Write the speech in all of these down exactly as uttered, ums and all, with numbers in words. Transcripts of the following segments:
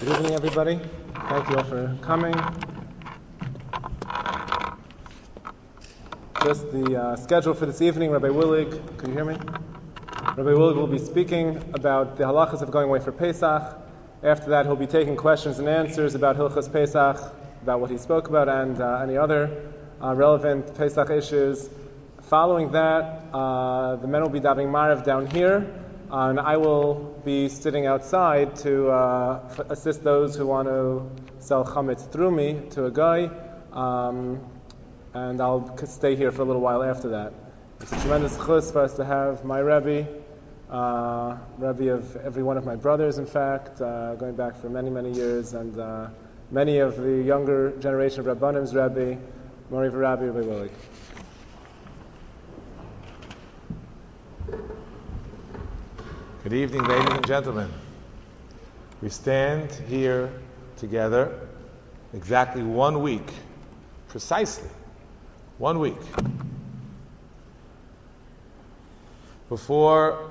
Good evening, everybody. Thank you all for coming. Just the uh, schedule for this evening, Rabbi Willig, can you hear me? Rabbi Willig will be speaking about the halachas of going away for Pesach. After that, he'll be taking questions and answers about Hilchos Pesach, about what he spoke about, and uh, any other uh, relevant Pesach issues. Following that, uh, the men will be davening Maariv down here, uh, and I will be sitting outside to uh, f- assist those who want to sell chametz through me to a guy, um, and I'll stay here for a little while after that. It's a tremendous chus for us to have my Rebbe, uh, Rebbe of every one of my brothers, in fact, uh, going back for many, many years, and uh, many of the younger generation of Rabbanim's Rebbe, Mori V'Rabbi, Rebbe Willig. Good evening, ladies and gentlemen. We stand here together exactly one week, precisely one week, before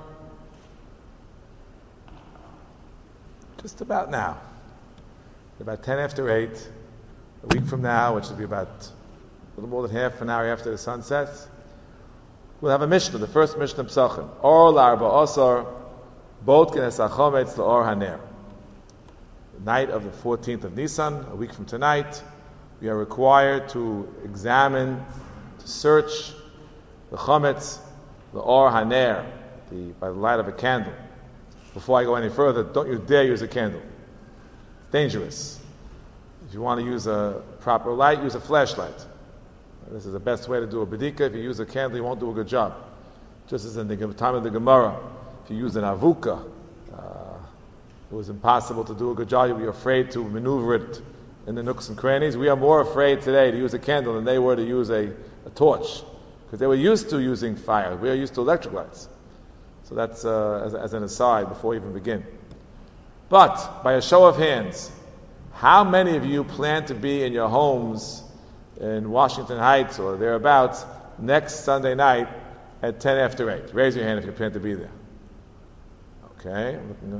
just about now, about ten after eight, a week from now, which will be about a little more than half an hour after the sun sets, we'll have a Mishnah, the first Mishnah of Pesachim, Or L'Arba Asar, Both K'nes HaChometz L'Or HaNer. The night of the fourteenth of Nisan, a week from tonight, we are required to examine, to search the Chometz L'Or HaNer, the, by the light of a candle. Before I go any further, don't you dare use a candle. It's dangerous. If you want to use a proper light, use a flashlight. This is the best way to do a bedika. If you use a candle, you won't do a good job. Just as in the time of the Gemara, if you use an avuka, uh, it was impossible to do a good job. You'd be afraid to maneuver it in the nooks and crannies. We are more afraid today to use a candle than they were to use a, a torch, because they were used to using fire. We are used to electric lights. So that's uh, as, as an aside before we even begin. But, by a show of hands, how many of you plan to be in your homes in Washington Heights or thereabouts next Sunday night at ten after eight? Raise your hand if you plan to be there. Okay,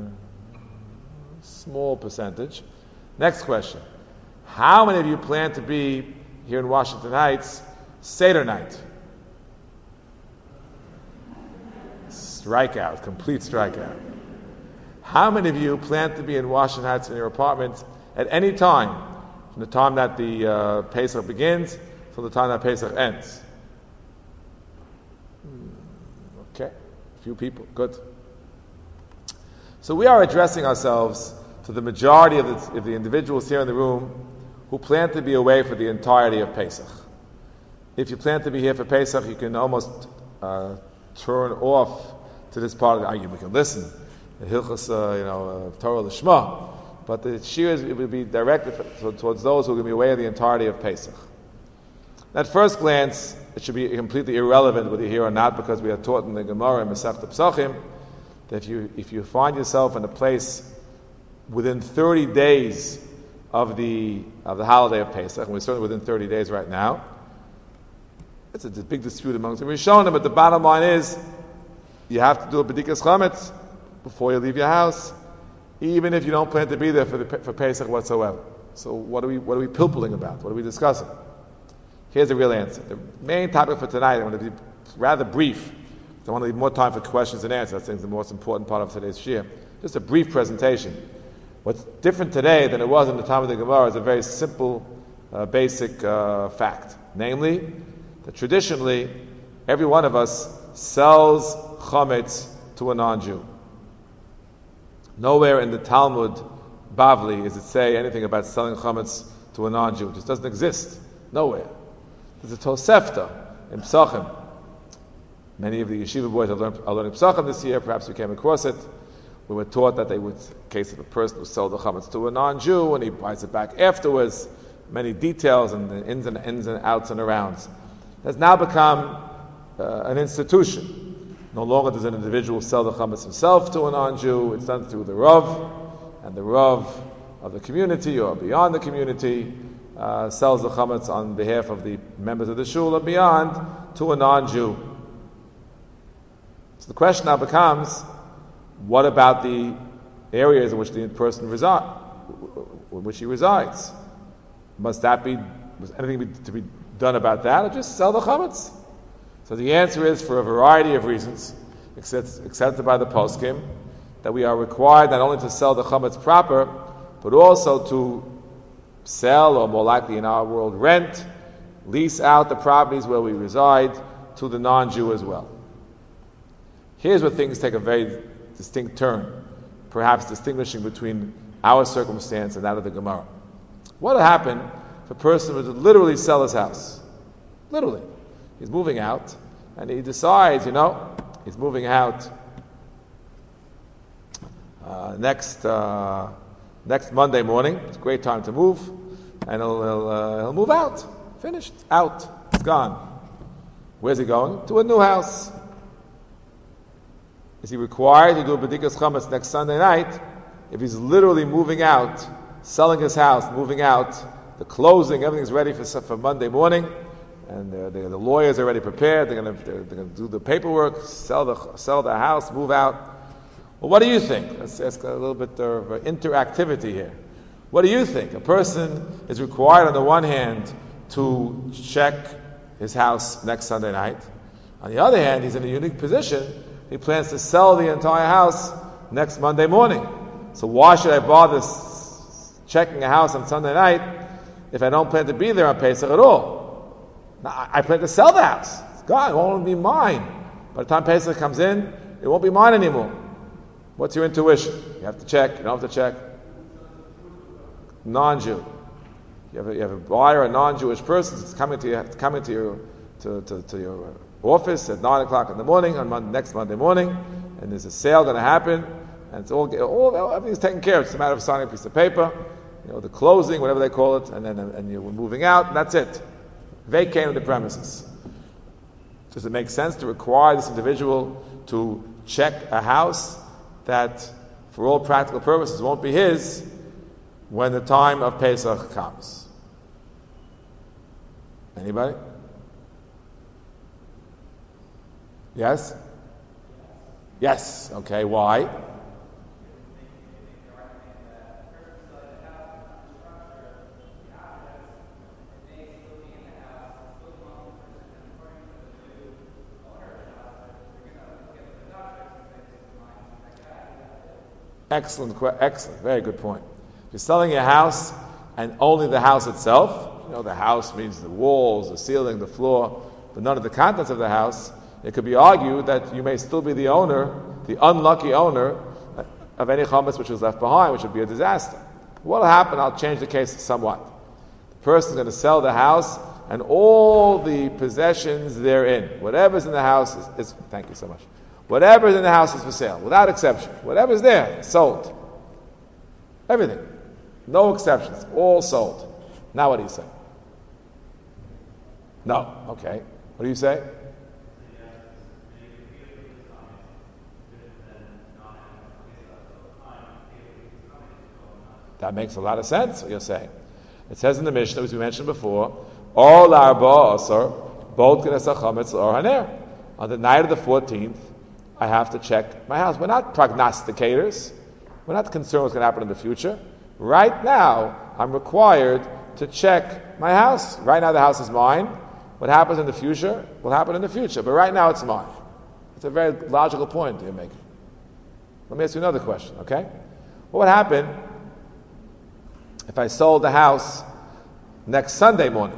a small percentage. Next question. How many of you plan to be here in Washington Heights Seder night? Strikeout, complete strikeout. How many of you plan to be in Washington Heights in your apartment at any time, from the time that the uh, Pesach begins till the time that Pesach ends? Okay, a few people, good. So we are addressing ourselves to the majority of the, of the individuals here in the room who plan to be away for the entirety of Pesach. If you plan to be here for Pesach, you can almost uh, turn off to this part of the argument. We can listen, the Hilchos, uh, you know, uh, Torah L'Shma, but the shiur it will be directed for, towards those who are going to be away the entirety of Pesach. At first glance, it should be completely irrelevant whether you're here or not, because we are taught in the Gemara in Masechta Pesachim that if you if you find yourself in a place within thirty days of the of the holiday of Pesach, and we're certainly within thirty days right now, it's a big dispute amongst the Rishonim, but the bottom line is you have to do a bedikas chametz before you leave your house, even if you don't plan to be there for the, for Pesach whatsoever. So what are we what are we pilpling about? What are we discussing? Here's the real answer. The main topic for tonight, I'm going to be rather brief. I want to leave more time for questions and answers. I think it's the most important part of today's shiur. Just a brief presentation. What's different today than it was in the time of the Gemara is a very simple, uh, basic uh, fact. Namely, that traditionally, every one of us sells chametz to a non-Jew. Nowhere in the Talmud Bavli is it say anything about selling chametz to a non-Jew. It just doesn't exist. Nowhere. There's a Tosefta in Pesachim. Many of the yeshiva boys are learning, are learning Pesachim this year. Perhaps we came across it. We were taught that they would, in case of a person who sells the chametz to a non-Jew and he buys it back afterwards, many details and the ins and ins and outs and arounds. It has now become uh, an institution. No longer does an individual sell the chametz himself to a non-Jew. It's done through the Rav, and the Rav of the community or beyond the community uh, sells the chametz on behalf of the members of the shul or beyond to a non-Jew. So the question now becomes, what about the areas in which the person reside, in which he resides. Must that be, was anything be, to be done about that, or just sell the chametz? So the answer is, for a variety of reasons, accept, accepted by the poskim, that we are required not only to sell the chametz proper, but also to sell, or more likely in our world, rent, lease out the properties where we reside to the non-Jew as well. Here's where things take a very distinct turn, perhaps distinguishing between our circumstance and that of the Gemara. What will happen if a person were to literally sell his house? Literally. He's moving out, and he decides, you know, he's moving out uh, next uh, next Monday morning. It's a great time to move, and he'll, he'll, uh, he'll move out. Finished. Out. It's gone. Where's he going? To a new house. Is he required to do B'dikas Chametz next Sunday night if he's literally moving out, selling his house, moving out, the closing, everything's ready for, for Monday morning, and they're, they're, the lawyers are already prepared, they're going to they're, they're going to do the paperwork, sell the sell the house, move out. Well, what do you think? Let's ask a little bit of interactivity here. What do you think? A person is required on the one hand to check his house next Sunday night. On the other hand, he's in a unique position. He plans to sell the entire house next Monday morning. So why should I bother s- checking a house on Sunday night if I don't plan to be there on Pesach at all? Now, I, I plan to sell the house. It's gone. It won't be mine. By the time Pesach comes in, it won't be mine anymore. What's your intuition? You have to check. You don't have to check. Non-Jew. You have a, you have a buyer, a non-Jewish person. It's coming to you. It's coming to your to, to, to your office at nine o'clock in the morning on Monday, next Monday morning, and there's a sale going to happen, and it's all, all everything's taken care of. It's a matter of signing a piece of paper, you know, the closing, whatever they call it, and then and you're moving out, and that's it. Vacating the premises. Does it make sense to require this individual to check a house that, for all practical purposes, won't be his when the time of Pesach comes? Anybody? Yes? Yes. Okay, why? Excellent, excellent, very good point. If you're selling a house and only the house itself, you know, the house means the walls, the ceiling, the floor, but none of the contents of the house, it could be argued that you may still be the owner, the unlucky owner of any chametz which was left behind, which would be a disaster. What will happen? I'll change the case somewhat. The person is going to sell the house and all the possessions therein, whatever's in the house is, is thank you so much. Whatever's in the house is for sale, without exception. Whatever's there, sold. Everything. No exceptions. All sold. Now what do you say? No. Okay. What do you say? That makes a lot of sense, what you're saying. It says in the Mishnah, as we mentioned before, all arba asar, both k'nesa chametz or haner. On the night of the fourteenth, I have to check my house. We're not prognosticators. We're not concerned what's going to happen in the future. Right now, I'm required to check my house. Right now, the house is mine. What happens in the future will happen in the future. But right now, it's mine. It's a very logical point you're making. Let me ask you another question, okay? What would happen if I sold the house next Sunday morning?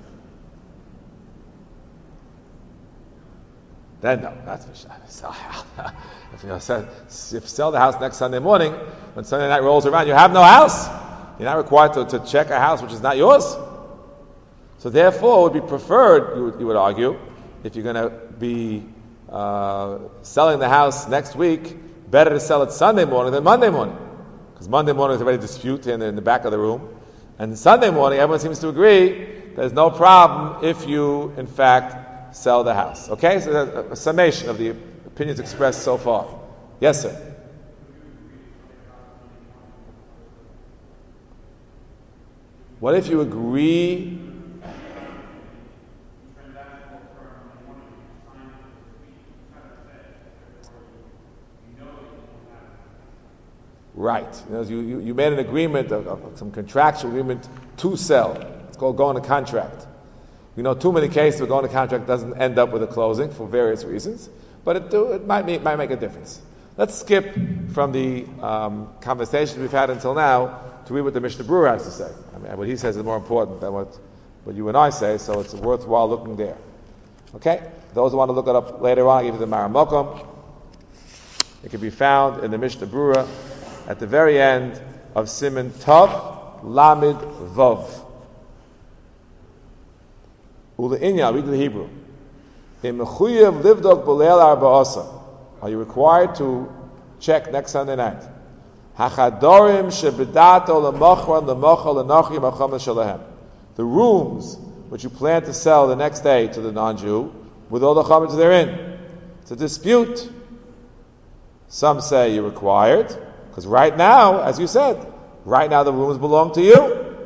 Then no, that's for sure. If you sell, if you sell the house next Sunday morning, when Sunday night rolls around, you have no house. You're not required to, to check a house which is not yours. So therefore, it would be preferred, you would, you would argue, if you're going to be uh, selling the house next week, better to sell it Sunday morning than Monday morning. Because Monday morning is already a dispute in the, in the back of the room. And Sunday morning, everyone seems to agree there's no problem if you, in fact, sell the house. Okay? So that's a, a summation of the opinions expressed so far. Yes, sir? What if you agree? right. You, know, you, you, you made an agreement, of, of some contractual agreement to sell. It's called going to contract. We know too many cases where going to contract doesn't end up with a closing for various reasons, but it, do, it might, make, might make a difference. Let's skip from the um, conversations we've had until now to read what the Mishnah Berurah has to say. I mean, what he says is more important than what, what you and I say, so it's worthwhile looking there. Okay? Those who want to look it up later on, I'll give you the Maramokum. It can be found in the Mishnah Berurah at the very end of Siman Tov Lamed Vov. Ula Inya, read the Hebrew. In Mechuyev Livdok B'Leil Arba'asa. Are you required to check next Sunday night? Hachadorim shebedato lemochran lemochal lenochi macham shalahem. The rooms which you plan to sell the next day to the non-Jew, with all the chametz therein. It's a dispute. Some say you're required, because right now, as you said, right now the rooms belong to you.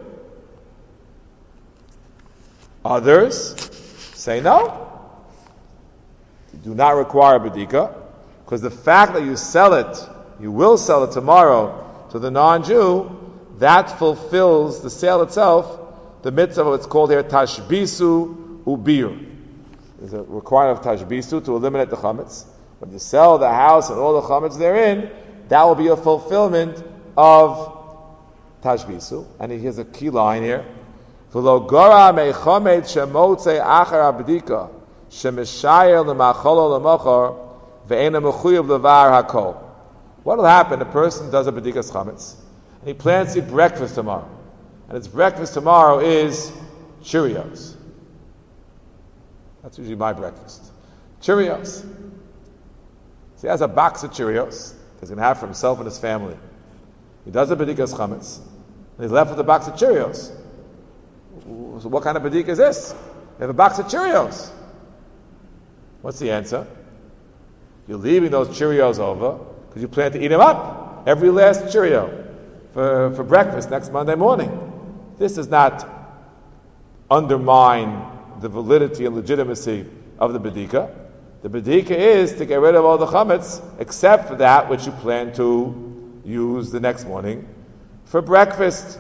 Others say no. You do not require a bedika, because the fact that you sell it, you will sell it tomorrow to the non-Jew, that fulfills the sale itself, the mitzvah of what's called here tashbisu ubir. There's a requirement of tashbisu to eliminate the chametz. When you sell the house and all the chametz therein, that will be a fulfillment of tashbisu. And here's a key line here. V'lo gora mechamet shemotze achar abdika shemeshayel lemacholo lemochor ve'ena mechuyev levar hakol. What will happen? A person does a bedikas chametz, and he plans to eat breakfast tomorrow. And his breakfast tomorrow is Cheerios. That's usually my breakfast. Cheerios. So he has a box of Cheerios he's going to have for himself and his family. He does a bedikas chametz, and he's left with a box of Cheerios. So what kind of bedika is this? You have a box of Cheerios. What's the answer? You're leaving those Cheerios over because you plan to eat them up. Every last Cheerio for, for breakfast next Monday morning. This does not undermine the validity and legitimacy of the bedika. The bedika is to get rid of all the chametz except for that which you plan to use the next morning for breakfast.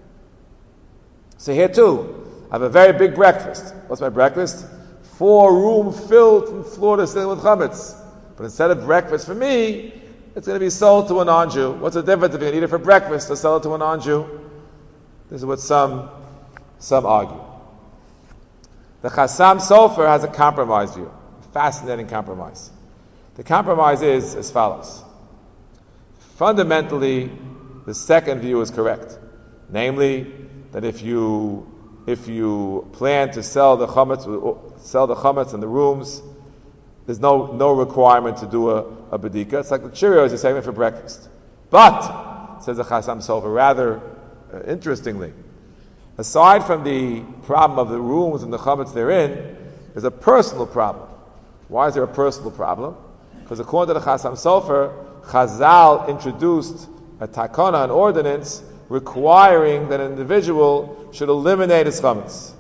So here too, I have a very big breakfast. What's my breakfast? Four room filled from floor to ceiling with chametz. But instead of breakfast for me, it's going to be sold to a non-Jew. What's the difference if you're going to eat it for breakfast or sell it to a non-Jew? This is what some some argue. The Chassam Sofer has a compromise view, a fascinating compromise. The compromise is as follows. Fundamentally, the second view is correct, namely that if you if you plan to sell the chametz, sell the chametz in the rooms, there's no no requirement to do a, a bedika. It's like the Cheerios you're saving for breakfast. But says the Chassam Sofer, rather uh, interestingly, aside from the problem of the rooms and the chametz therein, there's a personal problem. Why is there a personal problem? Because according to the Chassam Sofer, Chazal introduced a takana, an ordinance, requiring that an individual should eliminate his chametz.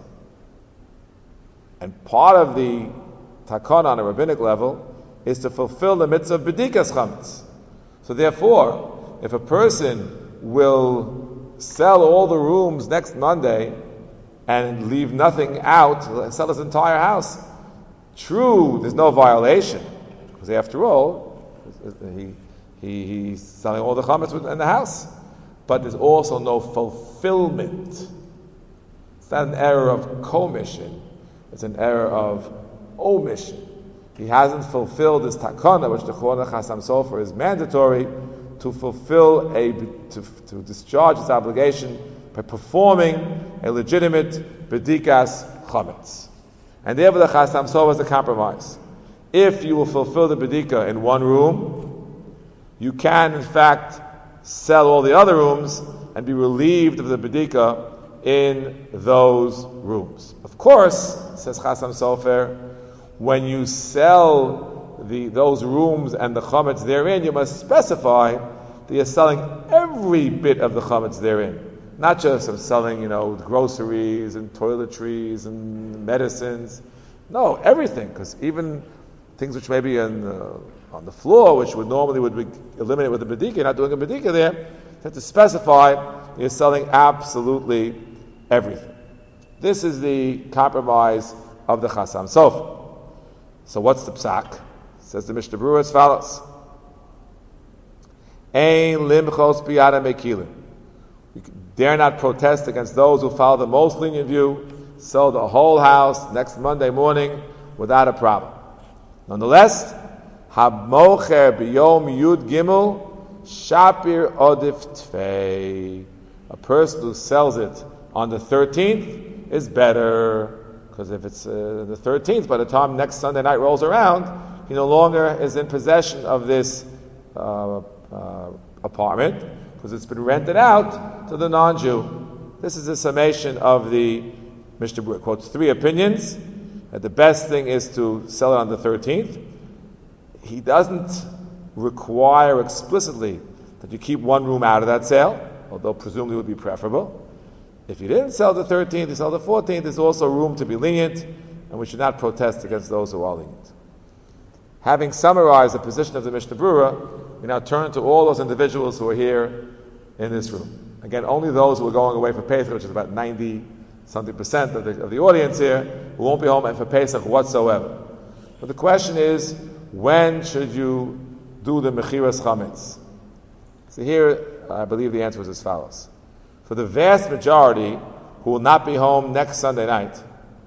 And part of the takana on a rabbinic level is to fulfill the mitzvah of bedikas chametz. So therefore, if a person will sell all the rooms next Monday and leave nothing out, sell his entire house, true, there's no violation, because after all, he, he he's selling all the chametz in the house. But there's also no fulfillment. It's not an error of commission, it's an error of omission. He hasn't fulfilled this takana, which the Chorna Chassam Sofer is mandatory to fulfill a to, to discharge his obligation by performing a legitimate bedikas chametz. And therefore the Chassam Sofer is a compromise. If you will fulfill the bedika in one room, you can in fact sell all the other rooms and be relieved of the bedika in those rooms. Of course, says Chassam Sofer, when you sell the those rooms and the chametz therein, you must specify that you're selling every bit of the chametz therein. Not just of selling, you know, groceries and toiletries and medicines. No, everything, because even things which may be in uh, on the floor, which would normally would be eliminated with a bedika, you're not doing a bedika there, you have to specify you're selling absolutely everything. This is the compromise of the Chasam Sofer. So what's the psak? Says the Mishnah Berurah as follows. Ein limchos biyada mekilim. You dare not protest against those who follow the most lenient view, sell the whole house next Monday morning without a problem. Nonetheless, hamocher biyom yud gimel shapir odif tfei. A person who sells it on the thirteenth is better, because if it's uh, the thirteenth, by the time next Sunday night rolls around, he no longer is in possession of this uh, uh, apartment, because it's been rented out to the non-Jew. This is a summation of the Mishnah Berurah. Quotes three opinions, that the best thing is to sell it on the thirteenth. He doesn't require explicitly that you keep one room out of that sale, although presumably it would be preferable. If you didn't sell the thirteenth, you sell the fourteenth, there's also room to be lenient, and we should not protest against those who are lenient. Having summarized the position of the Mishnah Berurah, we now turn to all those individuals who are here in this room. Again, only those who are going away for Pesach, which is about ninety something percent of the, of the audience here, who won't be home and for Pesach whatsoever. But the question is, when should you do the Mechiras Chametz? So here, I believe the answer is as follows. For the vast majority who will not be home next Sunday night,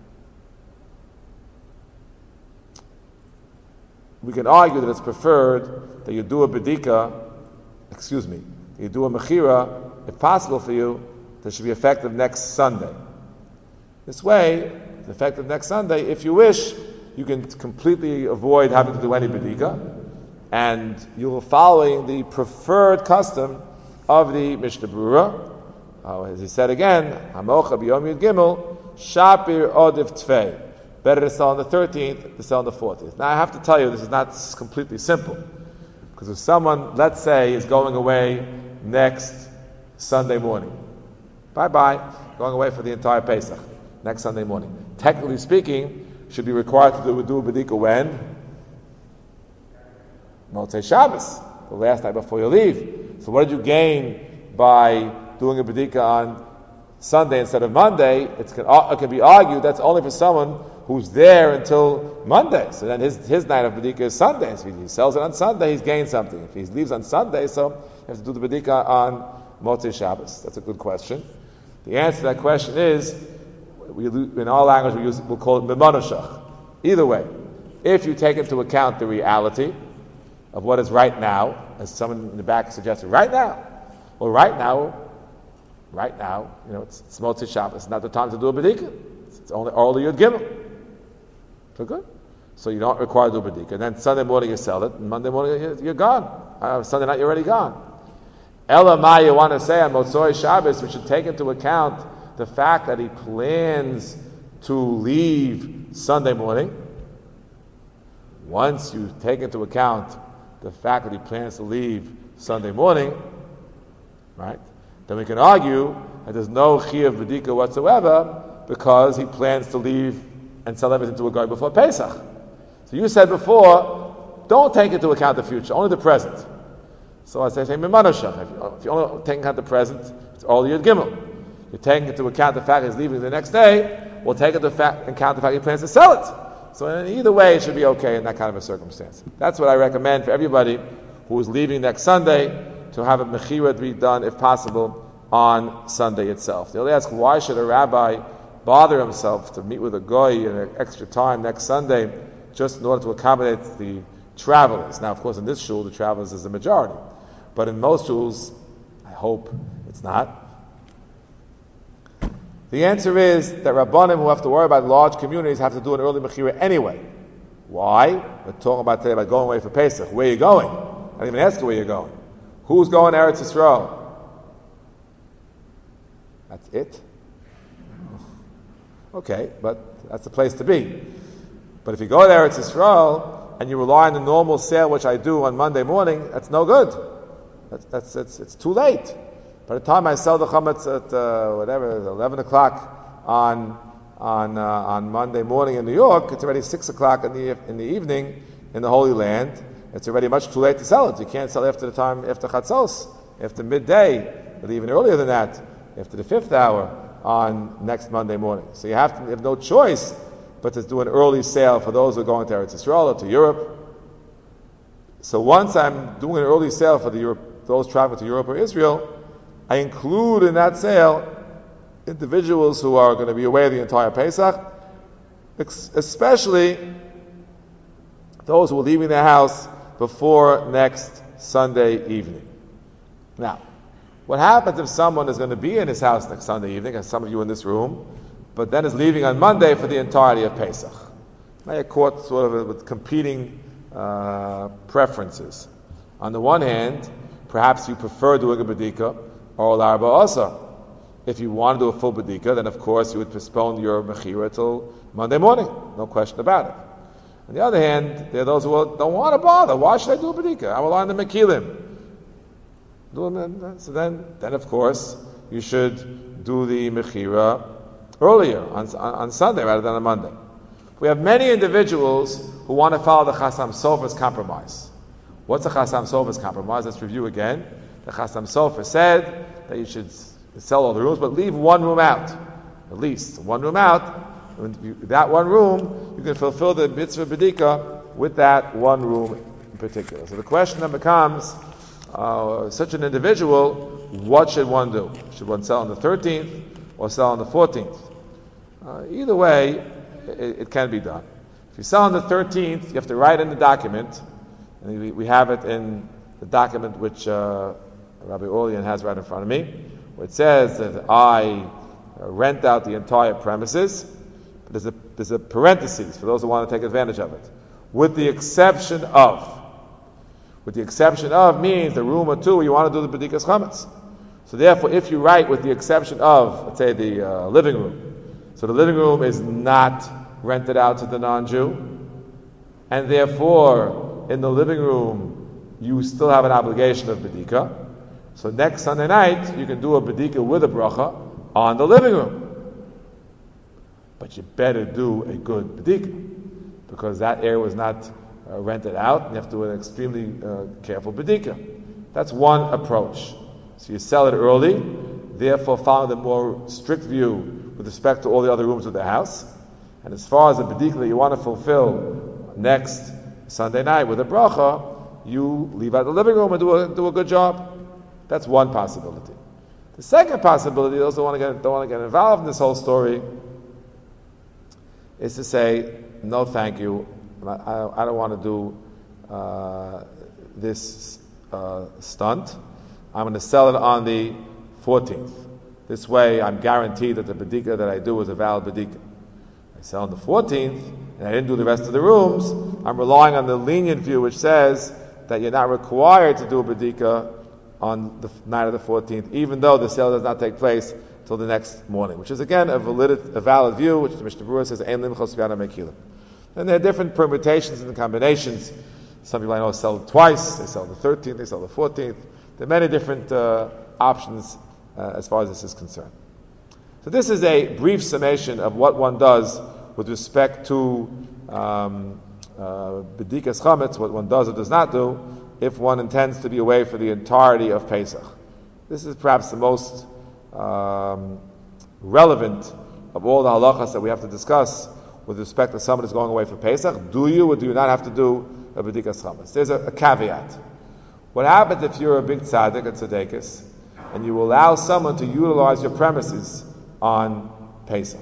we can argue that it's preferred that you do a bedika, excuse me, you do a mechira, if possible for you, that should be effective next Sunday. This way, it's effective next Sunday. If you wish, you can completely avoid having to do any bedika, and you are following the preferred custom of the Mishnah Berurah. Uh, as he said again, Hamocha b'yom yud gimel, shapir odif tfei. Better to sell on the thirteenth than to sell on the fourteenth. Now I have to tell you, this is not completely simple. Because if someone, let's say, is going away next Sunday morning, bye-bye, going away for the entire Pesach, next Sunday morning. Technically speaking, should be required to do, do a bedika when? Motzei Shabbos, the last night before you leave. So what did you gain by doing a bedika on Sunday instead of Monday? It's, it can be argued that's only for someone who's there until Monday. So then his his night of bedika is Sunday. So if he sells it on Sunday, he's gained something. If he leaves on Sunday, so he has to do the bedika on Motzei Shabbos. That's a good question. The answer to that question is, we, in our language, we use, we'll call it Mimonoshach. Either way, if you take into account the reality of what is right now, as someone in the back suggested, right now, well, right now, right now, you know, it's, it's Motzei Shabbos. It's not the time to do a bedika. It's, it's only early Yud Gimel. So good. So you don't require to do a bedika. And then Sunday morning you sell it, and Monday morning you're, you're gone. Uh, Sunday night you're already gone. Ela ma, you want to say on Motzei Shabbos, we should take into account the fact that he plans to leave Sunday morning. Once you take into account the fact that he plans to leave Sunday morning, right, then we can argue that there's no chiyuv bedika whatsoever because he plans to leave and sell everything to a guy before Pesach. So you said before, don't take into account the future, only the present. So I say, say Mimanoshach. If you only take into account the present, it's all Yud Gimel. You're taking into account the fact he's leaving the next day, we'll take into account the fact he plans to sell it. So in either way, it should be okay in that kind of a circumstance. That's what I recommend for everybody who is leaving next Sunday, to have a mechira to be done, if possible, on Sunday itself. They'll ask, why should a rabbi bother himself to meet with a goy in an extra time next Sunday just in order to accommodate the travelers? Now, of course, in this shul, the travelers is the majority. But in most shuls, I hope it's not. The answer is that Rabbanim who have to worry about large communities have to do an early mechira anyway. Why? We're talking about today about going away for Pesach. Where are you going? I didn't even ask you where you're going. Who's going to Eretz Yisrael? That's it? Okay, but that's the place to be. But if you go to Eretz Yisrael and you rely on the normal sale, which I do on Monday morning, that's no good. That's, that's it's, it's too late. By the time I sell the chametz at uh, whatever eleven o'clock on on uh, on Monday morning in New York, it's already six o'clock in the in the evening in the Holy Land, it's already much too late to sell it. You can't sell after the time, after Chatzos, after midday, but even earlier than that, after the fifth hour on next Monday morning. So you have to you have no choice but to do an early sale for those who are going to Eretz Yisrael or to Europe. So once I'm doing an early sale for the Europe, those traveling to Europe or Israel, I include in that sale individuals who are going to be away the entire Pesach, especially those who are leaving their house before next Sunday evening. Now, what happens if someone is going to be in his house next Sunday evening, as some of you in this room, but then is leaving on Monday for the entirety of Pesach? Now you're caught sort of with competing uh, preferences. On the one hand, perhaps you prefer doing a B'dika or L'arba Asar. If you want to do a full B'dika, then of course you would postpone your Mechira till Monday morning. No question about it. On the other hand, there are those who don't want to bother. Why should I do a B'dika? I will learn the Mekilim. So then, then of course, you should do the Mechira earlier, on, on, on Sunday rather than on Monday. We have many individuals who want to follow the Chasam Sofer's compromise. What's the Chasam Sofer's compromise? Let's review again. The Chasam Sofer said that you should sell all the rooms, but leave one room out. At least one room out. You, that one room, you can fulfill the mitzvah B'dika with that one room in particular. So the question then becomes, uh, such an individual, what should one do? Should one sell on the thirteenth or sell on the fourteenth? Uh, either way, it, it can be done. If you sell on the thirteenth, you have to write in the document, and we, we have it in the document which uh, Rabbi Orlian has right in front of me, where it says that I uh, rent out the entire premises. But there's a, there's a parenthesis for those who want to take advantage of it. With the exception of. With the exception of means the room or two where you want to do the B'dikas Chametz. So therefore, if you write with the exception of, let's say, the uh, living room, so the living room is not rented out to the non-Jew, and therefore, in the living room, you still have an obligation of B'dika. So next Sunday night, you can do a B'dika with a bracha on the living room. But you better do a good B'dika, because that area was not uh, rented out, and you have to do an extremely uh, careful B'dika. That's one approach. So you sell it early, therefore following the more strict view with respect to all the other rooms of the house. And as far as the B'dika that you want to fulfill next Sunday night with a bracha, you leave out the living room and do a, do a good job. That's one possibility. The second possibility, those who want to get, don't want to get involved in this whole story, is to say, no thank you, I, I, I don't want to do uh, this uh, stunt. I'm going to sell it on the fourteenth. This way I'm guaranteed that the B'dika that I do is a valid B'dika. I sell on the fourteenth, and I didn't do the rest of the rooms. I'm relying on the lenient view which says that you're not required to do a B'dika on the night of the fourteenth, even though the sale does not take place till the next morning, which is again a valid, a valid view, which the Mishnah Berurah says, Ein limchos v'yada mekilim. And there are different permutations and combinations. Some people I know sell it twice, they sell the thirteenth, they sell the fourteenth. There are many different uh, options uh, as far as this is concerned. So this is a brief summation of what one does with respect to um, uh, B'dikas Chametz, what one does or does not do, if one intends to be away for the entirety of Pesach. This is perhaps the most um, relevant of all the halachas that we have to discuss with respect to someone who's going away for Pesach. Do you or do you not have to do a B'dikas Chametz? There's a, a caveat. What happens if you're a big tzaddik, a tzaddikus, and you allow someone to utilize your premises on Pesach?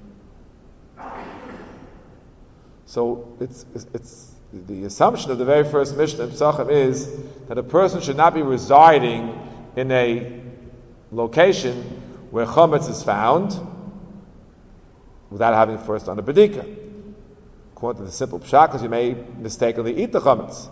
So it's, it's, it's the assumption of the very first Mishnah in Pesachim is that a person should not be residing in a location where chametz is found without having first done a B'dika. According to the simple pshat, because you may mistakenly eat the chametz.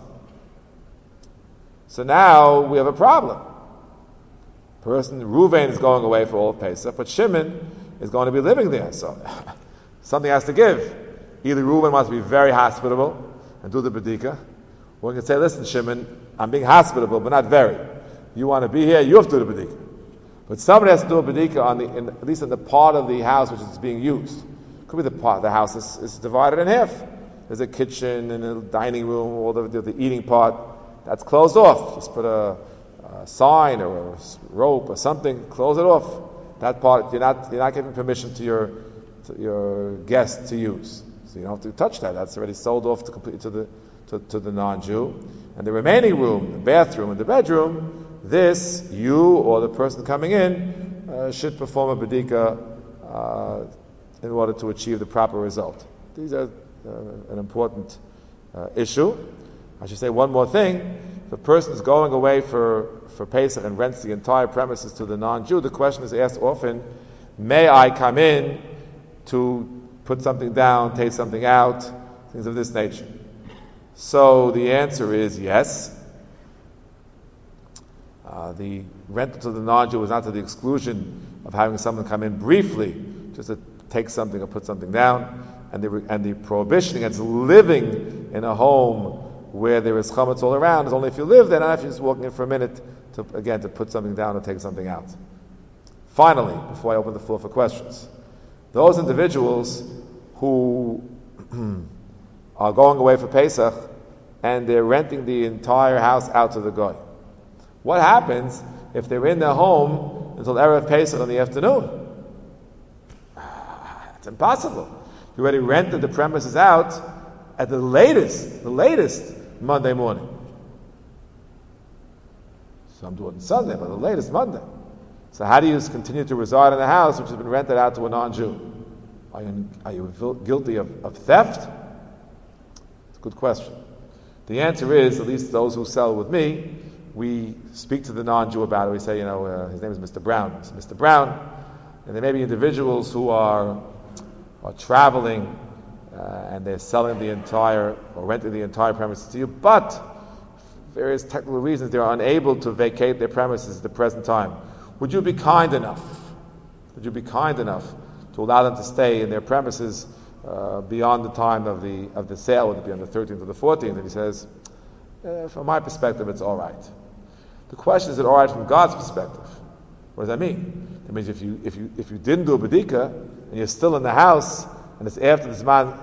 So now we have a problem. Person, Reuven is going away for all of Pesach, but Shimon is going to be living there. So something has to give. Either Reuven wants to be very hospitable and do the B'dika, or we can say, listen, Shimon, I'm being hospitable, but not very. You want to be here, you have to do the B'dika. But somebody has to do a B'dika on the, in, at least in the part of the house which is being used. Could be the part, the house is, is divided in half. there's a kitchen and a dining room, all the, the, the eating part, that's closed off. Just put a, a sign or a rope or something, close it off. That part, you're not, you're not giving permission to your, to your guests to use. So you don't have to touch that. That's already sold off to completely to the, to, to the non-Jew. And the remaining room, the bathroom and the bedroom, this, you or the person coming in, uh, should perform a bedika, uh, in order to achieve the proper result. These are uh, an important uh, issue. I should say one more thing. If a person is going away for, for Pesach and rents the entire premises to the non-Jew, the question is asked often, may I come in to put something down, take something out, things of this nature? So the answer is yes. Uh, the rental to the non-Jew is not to the exclusion of having someone come in briefly, just to take something or put something down, and the, and the prohibition against living in a home where there is chametz all around is only if you live there, not if you're just walking in for a minute to, again, to put something down or take something out. Finally, before I open the floor for questions, those individuals who are going away for Pesach and they're renting the entire house out to the guy, what happens if they're in their home until Erev Pesach in the afternoon? It's impossible. You already rented the premises out at the latest, the latest Monday morning. Some do it on Sunday, but the latest Monday. So how do you continue to reside in a house which has been rented out to a non-Jew? Are you, are you guilty of, of theft? It's a good question. The answer is, at least those who sell with me, we speak to the non-Jew about it. We say, you know, uh, his name is Mister Brown. It's Mister Brown. And there may be individuals who are are traveling uh, and they're selling the entire or renting the entire premises to you, but for various technical reasons they're unable to vacate their premises at the present time. Would you be kind enough? Would you be kind enough to allow them to stay in their premises uh, beyond the time of the of the sale, whether it be on the thirteenth or the fourteenth? And he says, eh, from my perspective, it's all right. The question is, is it all right from God's perspective? What does that mean? That means if you if you if you didn't do a bedika and you're still in the house and it's after the Zman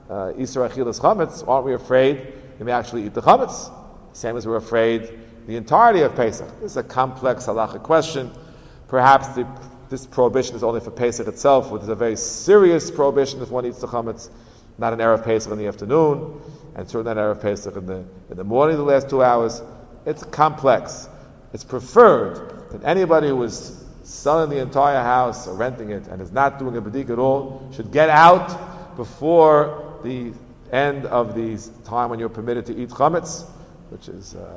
Isra Achilas Chametz, aren't we afraid you may actually eat the chametz? Same as we're afraid the entirety of Pesach. This is a complex halachic question. Perhaps the, this prohibition is only for Pesach itself, which is a very serious prohibition if one eats the chametz, not an Erev Pesach in the afternoon, and certainly not Erev Pesach in the in the morning, the last two hours. It's complex. It's preferred that anybody who is selling the entire house or renting it and is not doing a bedik at all should get out before the end of the time when you're permitted to eat chametz, which is, uh,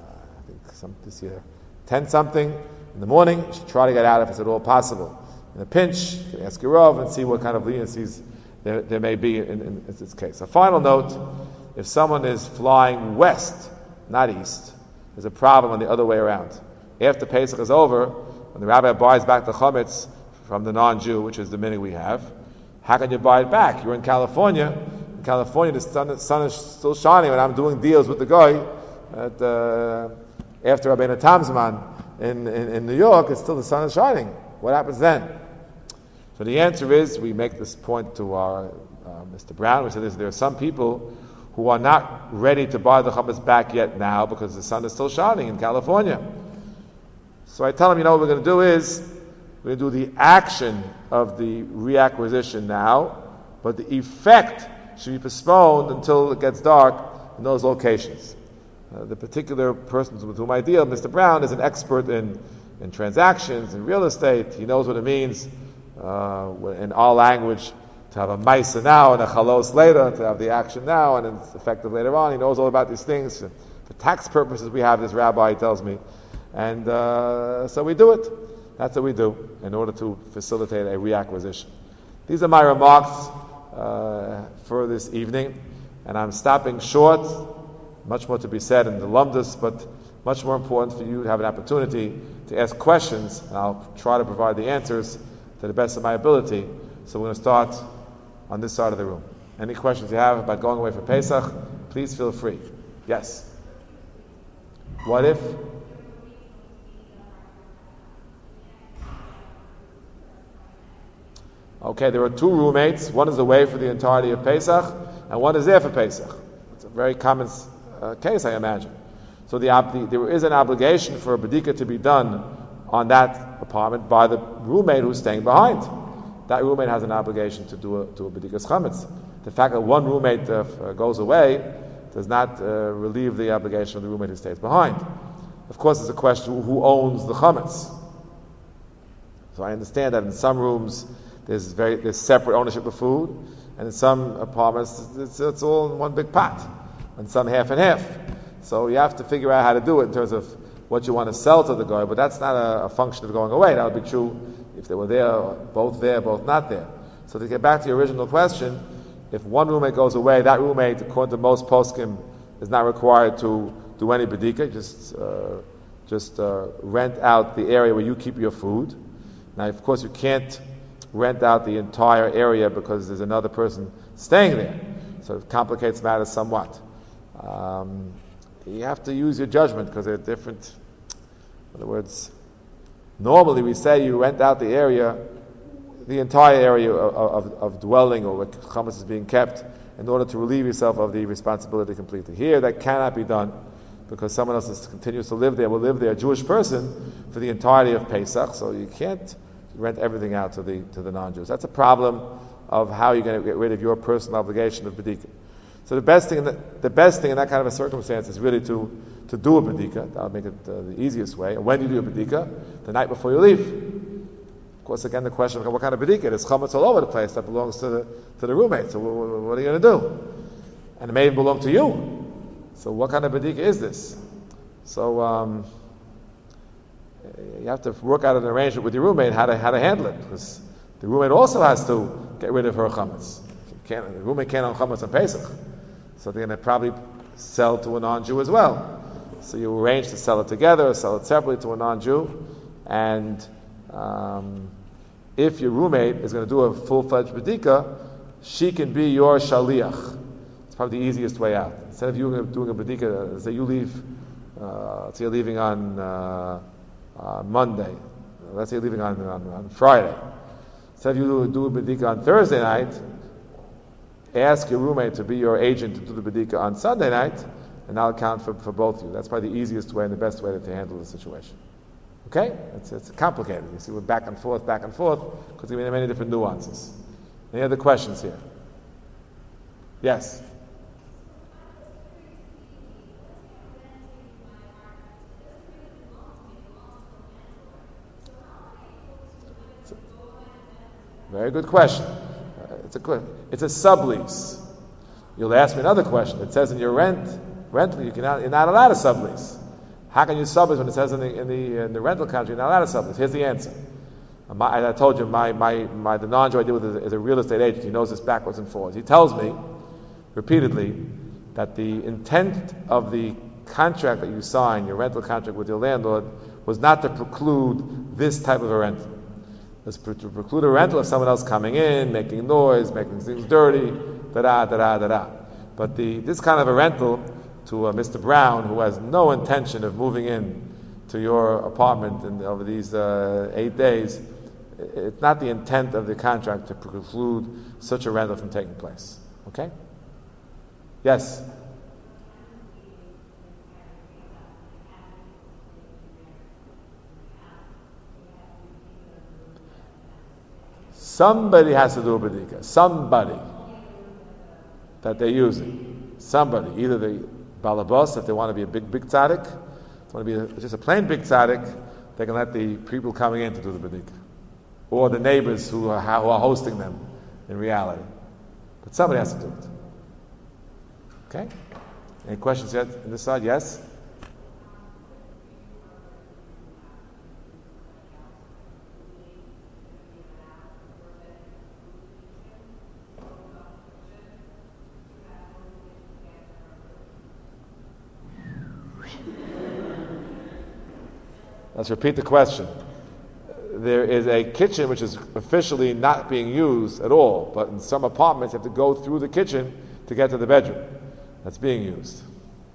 I think, some, this year, ten something in the morning. You should try to get out if it's at all possible. In a pinch, you can ask your Rav and see what kind of leniencies there, there may be in, in, in this case. A final note: if someone is flying west, not east, there's a problem on the other way around. After Pesach is over, when the rabbi buys back the chametz from the non-Jew, which is the minute we have, how can you buy it back? You're in California. In California, the sun, the sun is still shining when I'm doing deals with the guy at, uh, after Rabbeinu Tam's man in, in, in New York. It's still the sun is shining. What happens then? So the answer is, we make this point to our uh, Mister Brown. We say this, there are some people who are not ready to buy the chametz back yet now because the sun is still shining in California. So I tell them, you know, what we're going to do is, we're going to do the action of the reacquisition now, but the effect should be postponed until it gets dark in those locations. Uh, the particular person with whom I deal, Mister Brown, is an expert in, in transactions, in real estate. He knows what it means uh, in our language to have a maisa now and a chalos later, to have the action now and it's effective later on. He knows all about these things. For tax purposes, we have this rabbi, he tells me. And uh, so we do it. That's what we do in order to facilitate a reacquisition. These are my remarks uh, for this evening, and I'm stopping short. Much more to be said in the lumdus, but much more important for you to have an opportunity to ask questions, and I'll try to provide the answers to the best of my ability. So we're going to start on this side of the room. Any questions you have about going away for Pesach, please feel free. Yes? What if? Okay, there are two roommates. One is away for the entirety of Pesach, and one is there for Pesach. It's a very common uh, case, I imagine. So the, the, there is an obligation for a bedika to be done on that apartment by the roommate who's staying behind. That roommate has an obligation to do a, to a bedikas chametz. The fact that one roommate uh, goes away does not uh, relieve the obligation of the roommate who stays behind. Of course, there's a question who owns the chametz. So I understand that in some rooms there's very there's separate ownership of food, and in some apartments it's, it's all in one big pot, and some half and half. So you have to figure out how to do it in terms of what you want to sell to the guy, but that's not a, a function of going away. That would be true if they were there, both there, both not there. So to get back to your original question, if one roommate goes away, that roommate, according to most poskim, is not required to do any bedika, just uh, just uh, rent out the area where you keep your food. Now, of course, you can't rent out the entire area because there's another person staying there. So it complicates matters somewhat. Um, you have to use your judgment because they're different. In other words, normally we say you rent out the area, the entire area of, of, of dwelling or where chametz is being kept in order to relieve yourself of the responsibility completely. Here, that cannot be done because someone else is, continues to live there, will live there, a Jewish person, for the entirety of Pesach, so you can't rent everything out to the to the non-Jews. That's a problem of how you're going to get rid of your personal obligation of bedika. So the best thing, in the, the best thing in that kind of a circumstance is really to, to do a bedika. That'll make it uh, the easiest way. And when you do a bedika, the night before you leave. Of course, again, the question of what kind of bedika? There's chametz all over the place that belongs to the to the roommate. So what, what are you going to do? And it may even belong to you. So what kind of bedika is this? So um, you have to work out an arrangement with your roommate how to how to handle it, because the roommate also has to get rid of her chametz. Can't, the roommate can't own chametz on Pesach, so they're going to probably sell to a non-Jew as well. So you arrange to sell it together or sell it separately to a non-Jew, and um, if your roommate is going to do a full-fledged bedika, she can be your shaliach. It's probably the easiest way out. Instead of you doing a bedika, say you leave, uh, let's say you're leaving on uh, uh, Monday, let's say you're leaving on, on, on Friday. Instead of you do, do a bedika on Thursday night, ask your roommate to be your agent to do the bedika on Sunday night, and I'll account for, for both of you. That's probably the easiest way and the best way to handle the situation. Okay? It's, it's complicated. You see, we're back and forth, back and forth, because there are many different nuances. Any other questions here? Yes? Very good question. Uh, it's a good, it's a sublease. You'll ask me another question. It says in your rent rental you cannot, you're not allowed to sublease. How can you sublease when it says in the in the, in the rental contract you're not allowed to sublease? Here's the answer. Uh, my, I told you my my, my the non-Jew I deal with is, is a real estate agent. He knows this backwards and forwards. He tells me repeatedly that the intent of the contract that you sign, your rental contract with your landlord, was not to preclude this type of a rental. It's to preclude a rental of someone else coming in, making noise, making things dirty, da-da, da-da, da-da. But the, this kind of a rental to uh, Mister Brown, who has no intention of moving in to your apartment in, over these uh, eight days, it's not the intent of the contract to preclude such a rental from taking place. Okay? Yes? Somebody has to do a bedika. Somebody that they're using. Somebody. Either the balabos, if they want to be a big, big tzaddik, if they want to be a, just a plain big tzaddik, they can let the people coming in to do the bedika. Or the neighbors who are, who are hosting them in reality. But somebody has to do it. Okay? Any questions yet on this side? Yes? Let's repeat the question. There is a kitchen which is officially not being used at all, but in some apartments you have to go through the kitchen to get to the bedroom that's being used.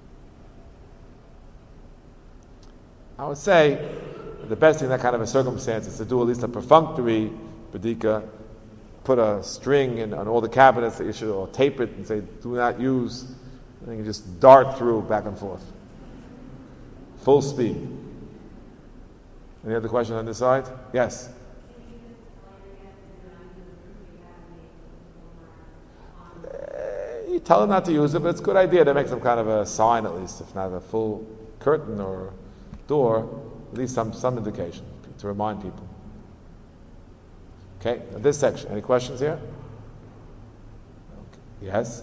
I would say the best thing in that kind of a circumstance is to do at least a perfunctory bedika put a string in on all the cabinets that you should, or tape it and say, do not use, and then you just dart through back and forth. Full speed. Any other questions on this side? Yes? You tell them not to use it, but it's a good idea to make some kind of a sign at least, if not a full curtain or door, at least some, some indication to remind people. Okay, now this section. Any questions here? Okay. Yes?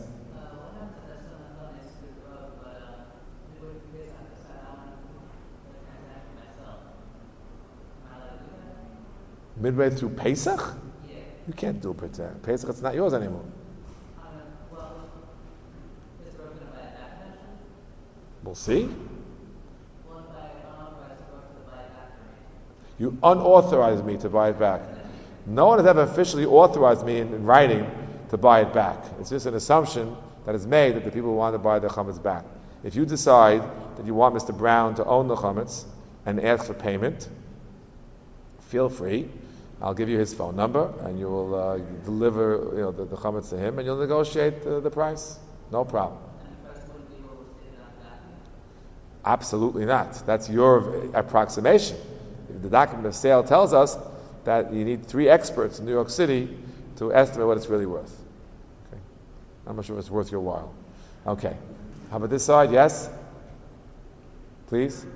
Midway through Pesach? Yeah. You can't do Pesach. Pesach, it's not yours anymore. Um, well, is it going to buy it back eventually? We'll see. Well, if I unauthorized to buy it back for me. You unauthorized me to buy it back. No one has ever officially authorized me in, in writing to buy it back. It's just an assumption that is made that the people want to buy the chametz back. If you decide that you want Mister Brown to own the chametz and ask for payment, feel free. I'll give you his phone number, and you will uh, deliver, you know, the, the chametz to him, and you'll negotiate uh, the price. No problem. Absolutely not. That's your approximation. The document of sale tells us that you need three experts in New York City to estimate what it's really worth. Okay. I'm not sure if it's worth your while. Okay. How about this side? Yes? Please?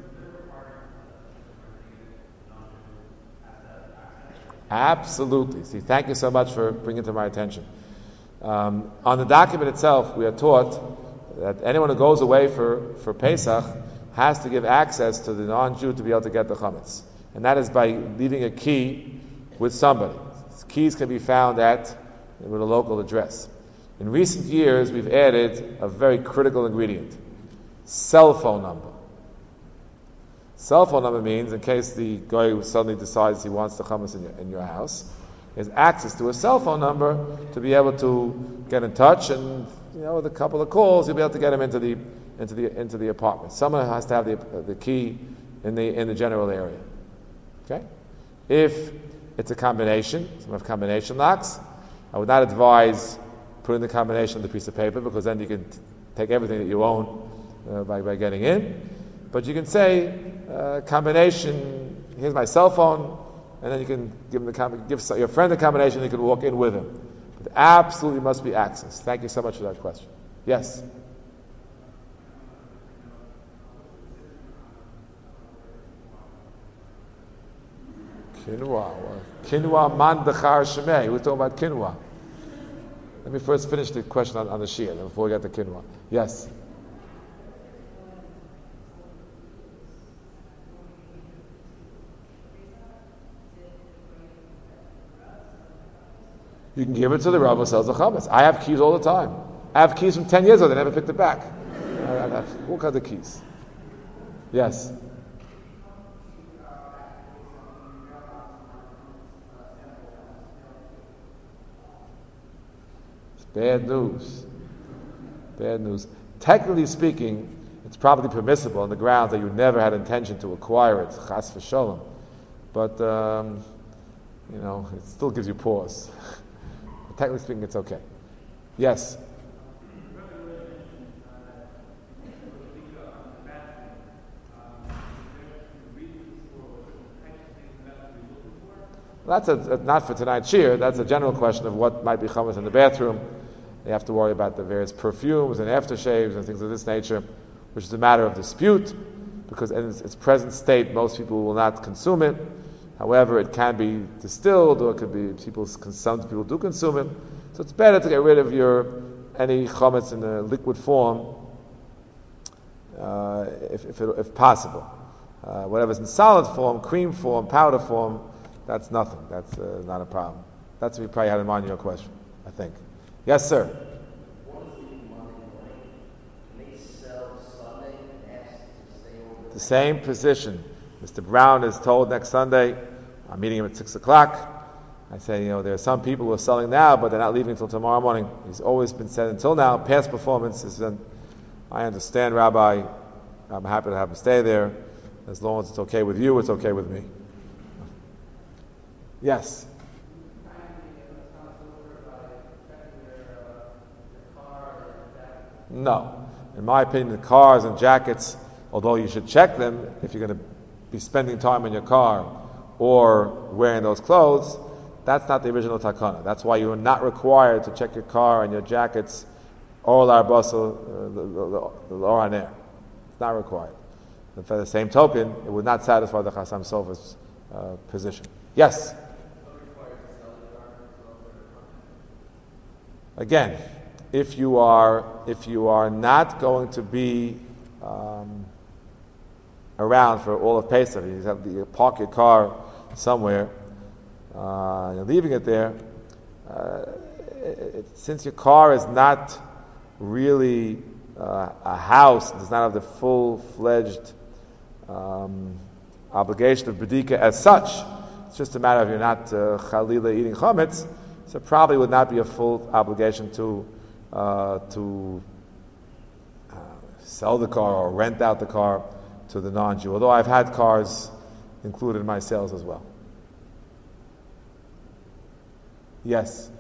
Absolutely. See, thank you so much for bringing it to my attention. Um, on the document itself, we are taught that anyone who goes away for, for Pesach has to give access to the non-Jew to be able to get the chametz. And that is by leaving a key with somebody. Keys can be found at with a local address. In recent years, we've added a very critical ingredient: cell phone number. Cell phone number means, in case the guy suddenly decides he wants the chametz in your, in your house, he has access to a cell phone number to be able to get in touch, and you know, with a couple of calls, you'll be able to get him into the into the into the apartment. Someone has to have the the key in the in the general area. Okay, if it's a combination, some have combination locks, I would not advise putting the combination on the piece of paper, because then you can t- take everything that you own uh, by by getting in. But you can say, uh, combination, here's my cell phone, and then you can give him the com- give your friend the combination, and you can walk in with him. But absolutely must be access. Thank you so much for that question. Yes? Quinoa. Quinoa man dechar shemei. We're talking about quinoa. Let me first finish the question on, on the shia before we get to quinoa. Yes? You can give it to the Rav who sells the chametz. I have keys all the time. I have keys from ten years ago. They never picked it back. I have all kinds of keys. Yes. It's bad news. Bad news. Technically speaking, it's probably permissible on the grounds that you never had intention to acquire it. Chas v'sholem. But um, you know, it still gives you pause. Technically speaking, it's okay. Yes? Well, that's a, a, not for tonight's shir. That's a general question of what might be chametz in the bathroom. You have to worry about the various perfumes and aftershaves and things of this nature, which is a matter of dispute, because in its, its present state, most people will not consume it. However, it can be distilled, or it could be people. Some people do consume it. So it's better to get rid of your any chametz in a liquid form, uh, if if, it, if possible. Uh, whatever's in solid form, cream form, powder form, that's nothing. That's uh, not a problem. That's what you probably had in mind in your question, I think. Yes, sir. What is the Monday morning? Can they sell Sunday and ask to stay over? The same position. Mister Brown is told next Sunday, I'm meeting him at six o'clock. I say, you know, there are some people who are selling now, but they're not leaving until tomorrow morning. He's always been said until now, past performance has been, I understand, Rabbi, I'm happy to have him stay there. As long as it's okay with you, it's okay with me. Yes? No. In my opinion, the cars and jackets, although you should check them if you're going to be spending time in your car or wearing those clothes, that's not the original takana. That's why you are not required to check your car and your jackets or l'arbasa, the Or HaNer. It's not required. And for the same token, it would not satisfy the Chasam Sofa's uh, position. Yes? Again, if you are if you are not going to be um, around for all of Pesach, you have to park your car somewhere, uh, you're leaving it there. Uh, it, it, since your car is not really uh, a house, does not have the full-fledged um, obligation of bedika as such. It's just a matter of you're not uh, chalila eating chametz, so probably would not be a full obligation to uh, to uh, sell the car or rent out the car to the non-Jew. Although I've had cars included in my sales as well. Yes.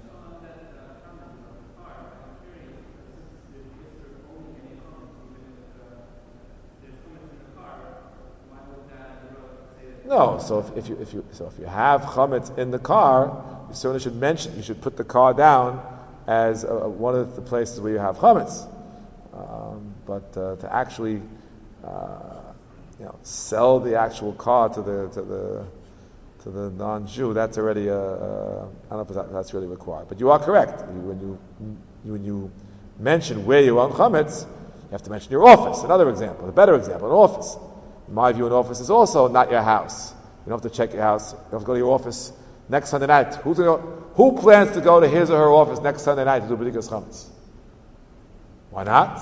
No, so if, if you if you so if you have chametz in the car, you certainly should mention. You should put the car down as uh, one of the places where you have chametz. Um, but uh, to actually, uh, you know, sell the actual car to the to the to the non-Jew, that's already a, a, I don't know if that, that's really required. But you are correct. You, when you when you mention where you own chametz, you have to mention your office. Another example, a better example, an office. In my view, an office is also not your house. You don't have to check your house. You don't have to go to your office next Sunday night. Who's gonna, who plans to go to his or her office next Sunday night to do b'dikas chametz? Why not?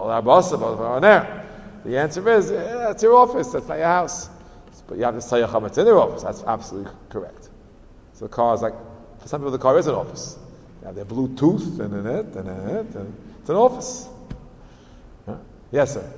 The answer is, yeah, that's your office. That's not your house. But you have to sell your chametz in their office. That's absolutely correct. So the car is like, for some people, the car is an office. They have their Bluetooth and in it and in it, and it's an office. Huh? Yes, sir.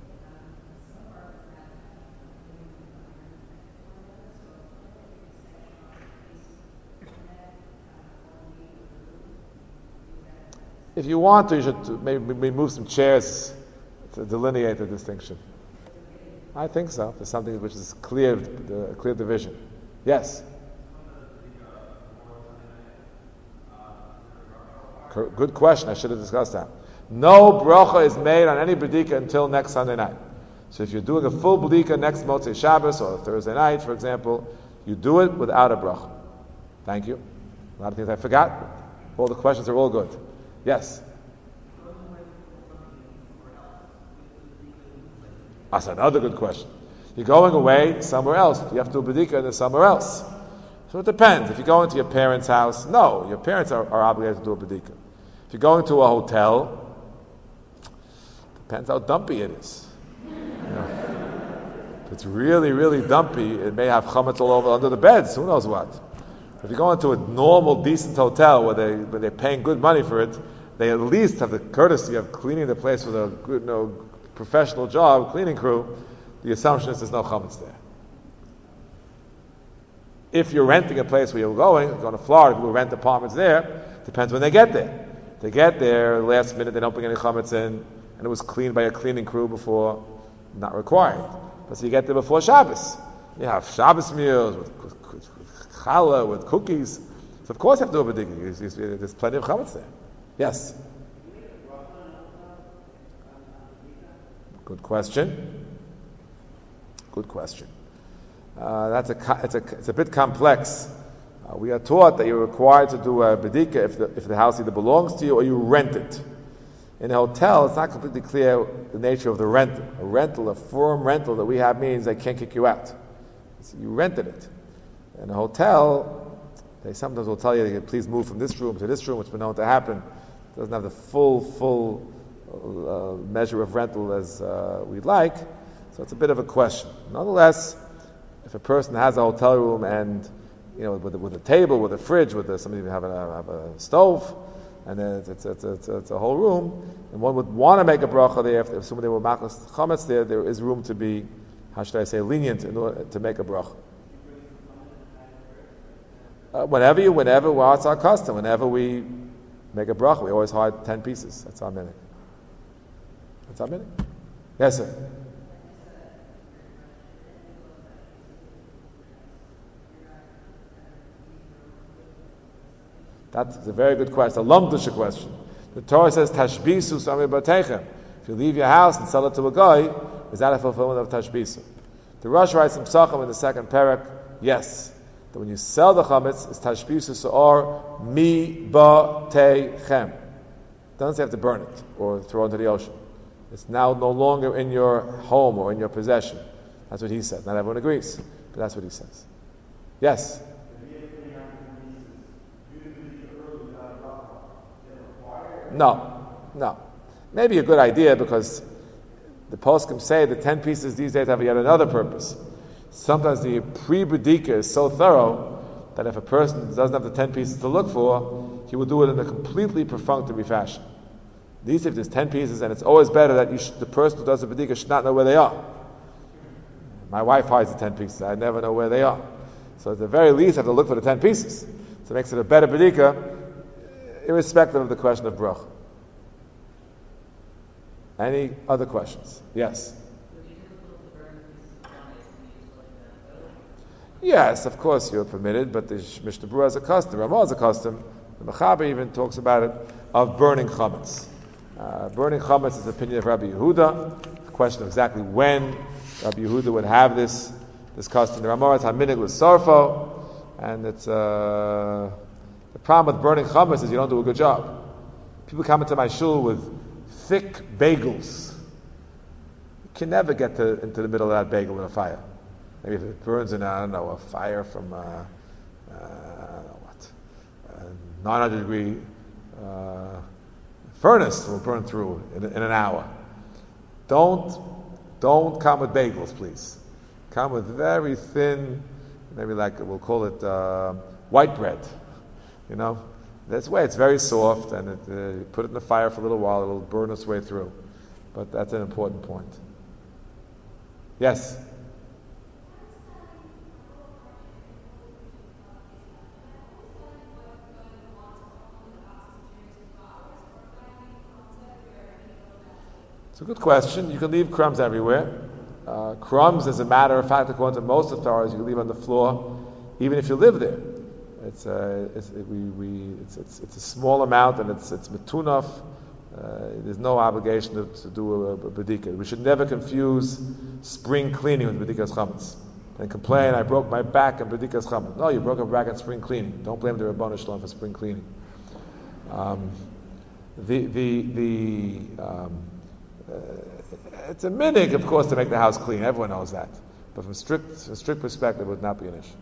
If you want to, you should maybe move some chairs to delineate the distinction. I think so. There's something which is clear, the clear division. Yes. Good question. I should have discussed that. No bracha is made on any b'dika until next Sunday night. So if you're doing a full b'dika next Motzei Shabbos or Thursday night, for example, you do it without a bracha. Thank you. A lot of things I forgot. All the questions are all good. Yes. That's another good question. You're going away somewhere else. You have to do b'dika and somewhere else. So it depends. If you're going to your parents' house, no, your parents are, are obligated to do a b'dika. If you're going to a hotel, depends how dumpy it is. You know, if it's really, really dumpy, it may have chametz all over under the beds. Who knows what? If you're going to a normal, decent hotel where they where they're paying good money for it, they at least have the courtesy of cleaning the place with a good, you know, professional job, cleaning crew. The assumption is there's no chametz there. If you're renting a place where you're going, going to Florida, people rent apartments there. Depends when they get there. They get there last minute, they don't bring any chametz in, and it was cleaned by a cleaning crew before, not required. But so you get there before Shabbos. You have Shabbos meals with, with, with challah, with cookies. So of course you have to do a b'dika. There's plenty of chametz there. Yes. Good question. Good question. Uh, that's a it's a it's a bit complex. Uh, we are taught that you're required to do a b'dika if the if the house either belongs to you or you rent it. In a hotel, it's not completely clear the nature of the rental. A rental, a firm rental that we have means they can't kick you out. So you rented it. In a hotel, they sometimes will tell you, they please move from this room to this room, which been known to happen. It doesn't have the full full uh, measure of rental as uh, we'd like. So it's a bit of a question. Nonetheless, if a person has a hotel room and, you know, with a, with a table, with a fridge, with a, somebody even have a, have a stove, and then it's, it's, it's, it's, it's a whole room, and one would want to make a bracha there, if, if somebody were machlas chametz there, there is room to be, how should I say, lenient in order to make a bracha. Uh, whenever you, whenever, well, it's our custom, whenever we make a bracha, we always hide ten pieces. That's our minute. That's our minute. Yes, sir. That's a very good question, a lumdusha question. The Torah says, Tashbisu sami batechem. If you leave your house and sell it to a guy, is that a fulfillment of Tashbisu? The Rosh writes in Psachim in the second parak, yes. That when you sell the chametz, it's Tashbisu sa'or mi batechem. Doesn't say you have to burn it or throw it into the ocean. It's now no longer in your home or in your possession. That's what he says. Not everyone agrees, but that's what he says. Yes? No, no. Maybe a good idea because the poskim say the ten pieces these days have yet another purpose. Sometimes the pre-bedika is so thorough that if a person doesn't have the ten pieces to look for, he will do it in a completely perfunctory fashion. These days there's ten pieces and it's always better that you should, the person who does the bedika should not know where they are. My wife hides the ten pieces. I never know where they are. So at the very least I have to look for the ten pieces. So it makes it a better bedika, irrespective of the question of bracha. Any other questions? Yes. Yes, of course you're permitted, but the Mishnah Berurah has a custom, Ramah has a custom, the Mechaber even talks about it, of burning chametz. Uh, burning chametz is the opinion of Rabbi Yehuda. The question of exactly when Rabbi Yehuda would have this this custom. The Ramah has Haminig L'Sarfo, and it's uh, the problem with burning chametz is you don't do a good job. People come into my shul with thick bagels. You can never get to, into the middle of that bagel with a fire. Maybe if it burns in, I don't know, a fire from, uh, uh, I don't know what, a nine hundred degree uh, furnace will burn through in, in an hour. Don't, don't come with bagels, please. Come with very thin, maybe like, we'll call it uh, white bread. You know, that's way it's very soft, and it, uh, you put it in the fire for a little while, it'll burn its way through. But that's an important point. Yes? It's a good question. You can leave crumbs everywhere. Uh, crumbs, as a matter of fact, according to most authorities, you can leave on the floor, even if you live there. It's a, it's, it, we, we, it's, it's, it's a small amount, and it's it's metunaf. Uh, there's no obligation to, to do a, a bedika. We should never confuse spring cleaning with bedikas chametz. And complain, I broke my back in bedikas chametz. No, you broke your back in spring cleaning. Don't blame the Rabbanu Shalom for spring cleaning. Um, the the the um, uh, it's a minig, of course, to make the house clean. Everyone knows that. But from strict from strict perspective, it would not be an issue.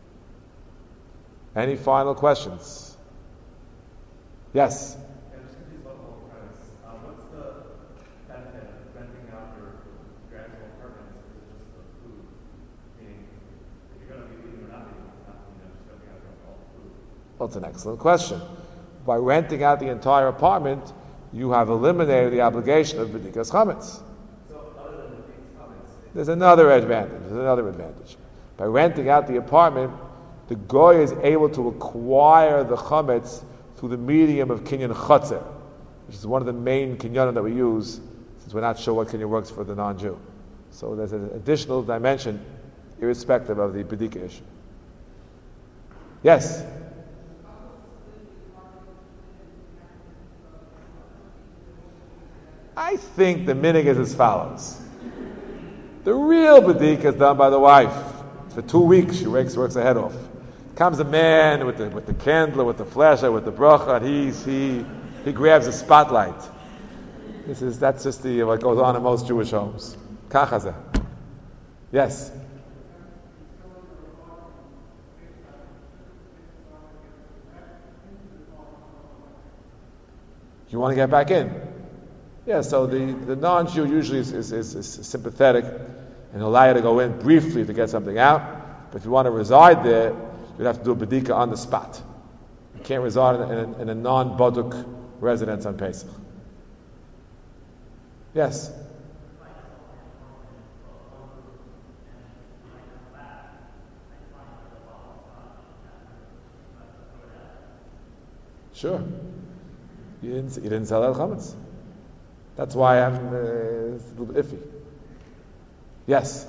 Any final questions? Yes? Yeah, just confused about the whole premise. Um, what's the benefit of renting out your gradual apartments versus just the food? Meaning, if you're going to be leaving or not leaving, it's not, you know, just renting out all the food. Well, it's an excellent question. By renting out the entire apartment, you have eliminated the obligation of bedikas chametz. So, other than the bedikas chametz, There's another advantage. There's another advantage. By renting out the apartment, the goy is able to acquire the chametz through the medium of kinyan chatzir, which is one of the main kinyanim that we use, since we're not sure what kinyan works for the non-Jew. So there's an additional dimension, irrespective of the bedika issue. Yes? I think the minig is as follows. The real bedika is done by the wife. For two weeks, she works, works her head off. Comes a man with the with the candle, with the flashlight, with the bracha, and he's, he he grabs a spotlight. This is that's just the what goes on in most Jewish homes. Kachaza. Yes. You want to get back in? Yeah. So the, the non-Jew usually is, is, is, is sympathetic and allow you to go in briefly to get something out. But if you want to reside there, you'd have to do a bedika on the spot. You can't reside in a, in a non-baduk residence on Pesach. Yes? Sure. You didn't, you didn't sell that chametz. That's why I'm uh, it's a little bit iffy. Yes?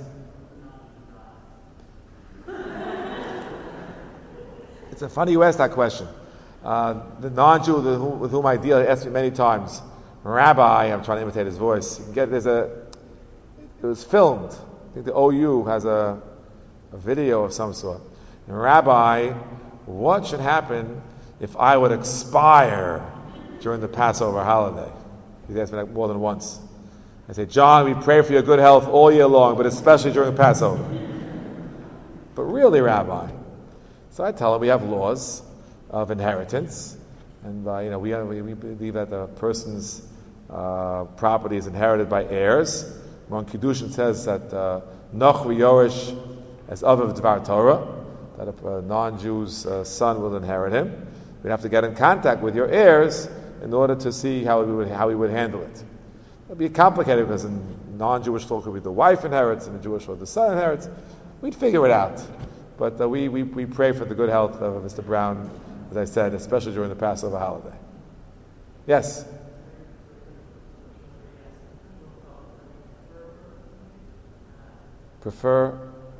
It's a funny you asked that question. Uh, the non-Jew with whom, with whom I deal asked me many times, Rabbi, I'm trying to imitate his voice. You can get there's a. It was filmed. I think the O U has a, a video of some sort. And Rabbi, what should happen if I would expire during the Passover holiday? He's asked me like more than once. I say, John, we pray for your good health all year long, but especially during Passover. But really, Rabbi. So I tell him we have laws of inheritance, and uh, you know we, we we believe that the person's uh, property is inherited by heirs. Ron Kiddushin says that Noch v'Yorish as Aviv Dvar Torah, that if a non-Jew's uh, son will inherit him, we'd have to get in contact with your heirs in order to see how we would how we would handle it. It would be complicated because in non-Jewish law, could be the wife inherits, and in Jewish law, the son inherits. We'd figure it out, but uh, we, we we pray for the good health of Mister Brown, as I said, especially during the Passover holiday. Yes. Prefer?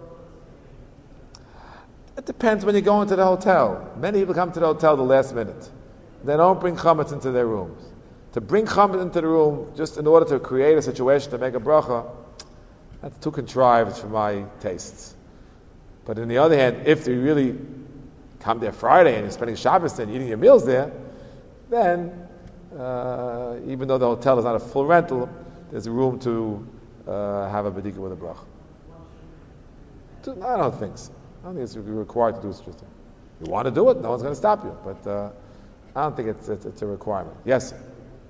It depends when you go into the hotel. Many people come to the hotel the last minute. They don't bring chametz into their rooms. To bring chametz into the room just in order to create a situation to make a bracha, that's too contrived for my tastes. But on the other hand, if you really come there Friday and you're spending Shabbos there and eating your meals there, then uh, even though the hotel is not a full rental, there's room to uh, have a bedika with a bracha. I don't think so. I don't think it's required to do such a thing. You want to do it, no one's going to stop you. But uh, I don't think it's, it's it's a requirement. Yes? Sir?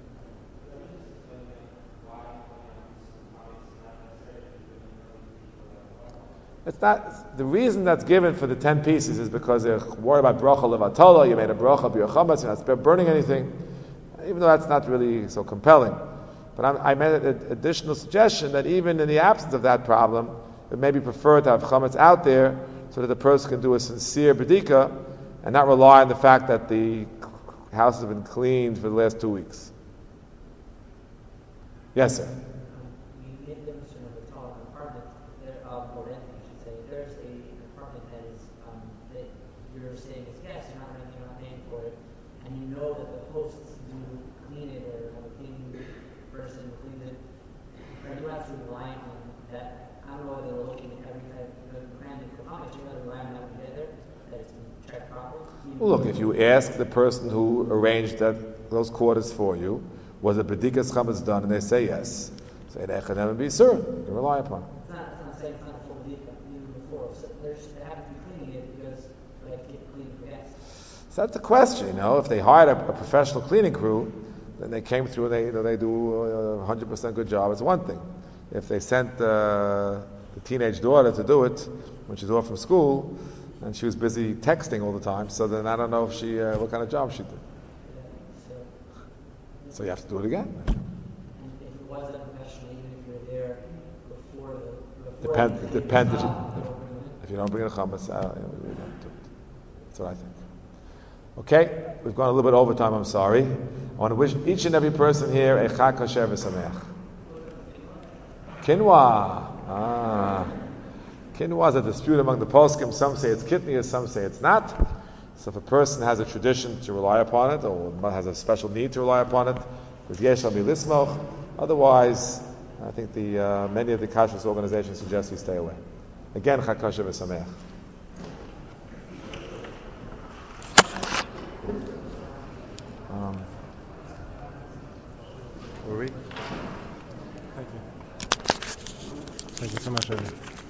It's not, the reason that's given for the ten pieces is because they're worried about bracha levatola, you made a bracha b'yor chametz, you're not burning anything, even though that's not really so compelling. But I'm, I made an additional suggestion that even in the absence of that problem, it may be preferred to have chametz out there so that the person can do a sincere bedika and not rely on the fact that the house has been cleaned for the last two weeks. Yes, sir. You're saying it's guests, you're not renting, you're not paying for it, and you know that the hosts do clean it or have a cleaning person clean it, are you actually relying on that? I don't know whether they're looking at every type of branding for how much you're really relying on together, that it's been checked properly. Well, look, if you ask the person who arranged that those quarters for you, was a bedikas chametz done, and they say yes, say they can be sir, you can rely upon it. It's not, it's not saying it's not a full bedika, even before, so there's, they haven't been cleaning it because they have to get clean for guests. So that's the question, you know. If they hired a, a professional cleaning crew, then they came through and they, you know, they do a one hundred percent good job. It's one thing. If they sent uh, the teenage daughter to do it when she's off from school, and she was busy texting all the time, so then I don't know if she uh, what kind of job she did. Yeah, so, So you have to do it again. and if it wasn't professional, even if you were there before the before Depend, the it depends if you, job, you don't bring them in. if you don't bring a chametz, uh, you know, we don't do it. That's what I think. Okay, we've gone a little bit over time, I'm sorry. I want to wish each and every person here a Chag Kasher V'Sameach. Kinwa. Ah. Kinwa is a dispute among the poskim. Some say it's kitnius, some say it's not. So if a person has a tradition to rely upon it, or has a special need to rely upon it, with yesh al milismoch. Otherwise, I think the uh, many of the kashrus organizations suggest we stay away. Again, Chag Kasher V'Sameach. Um, were we? Thank you. Thank you so much, Ivy.